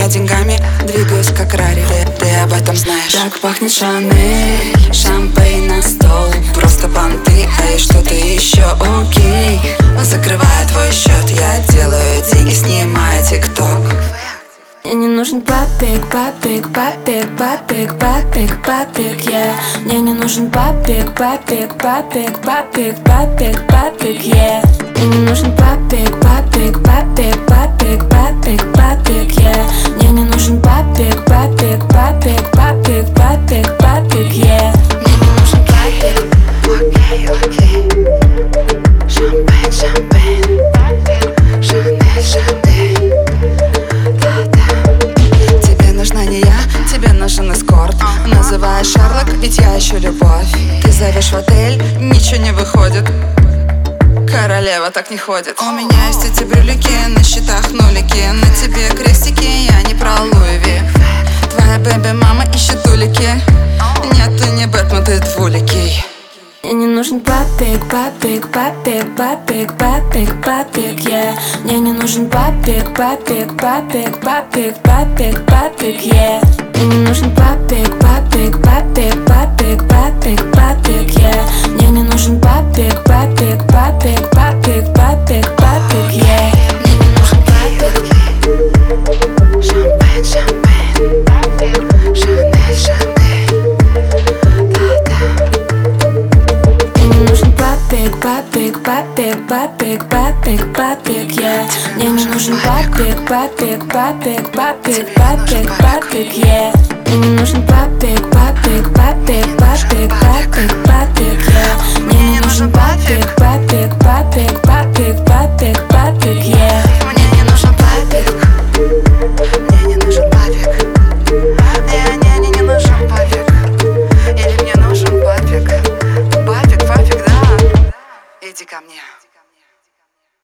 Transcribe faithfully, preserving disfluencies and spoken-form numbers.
за деньгами, двигаюсь как Рари. Ты, ты об этом знаешь. Так пахнет Шанель, шампейн на стол. Просто понты, а и что-то еще, окей. Закрываю твой счет, я делаю деньги, снимаю тикток. Мне не нужен папик, папик, папик, папик, папик, папик, yeah. Мне не нужен папик, папик, папик, папик, папик, папик, yeah. Мне не нужен папик, папик, папик, папик, папик, папик, yeah. Мне не нужен папик, папик, папик, папик, папик, папик, yeah. Мне не нужен папик. Окей, окей. Шампейн, шампейн. Шанель, Шанель. Тебе нужна не я, тебе нужен эскорт. Называешь Шерлок, ведь я ищу любовь. Ты зовешь в отель, ничего не выходит. Королева так не ходит. У меня есть эти брюлики, на счетах нулики. На тебе крестики, я не про Луи Ви. Твоя бэби-мама ищет улики. Нет, ты не Бэтмен, ты двуликий. Мне не нужен папик, папик, папик, папик, папик, папик, yeah. Мне не нужен папик, папик, папик, папик, папик, папик, yeah. Мне не нужен папик, папик, папик, папик, папик, папик, yeah. Мне не нужен папик, папик, папик, папик, папик, папик, yeah. Мне не нужен папик. Шампейн, шампейн. Шанель, Шанель. Папик, папик, папик, папик, папик, папик, yeah. Мне не нужен папик, папик, папик, папик, папик, папик, yeah. Мне не нужен папик, папик, папик, папик, папик, папик, yeah.